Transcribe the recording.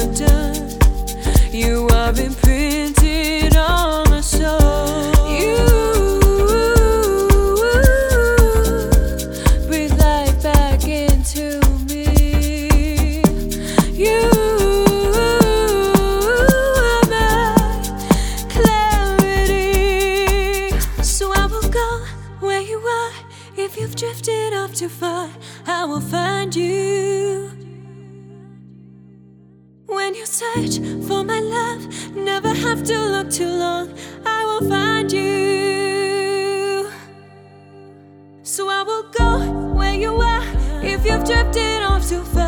haven't done. You are imprinted on my soul. You breathe life back into me. You are my clarity. So I will go where you are. If you've drifted off too far, I will find you. When you search for my love, never have to look too long, I will find you. So I will go where you are. If you've drifted off too far,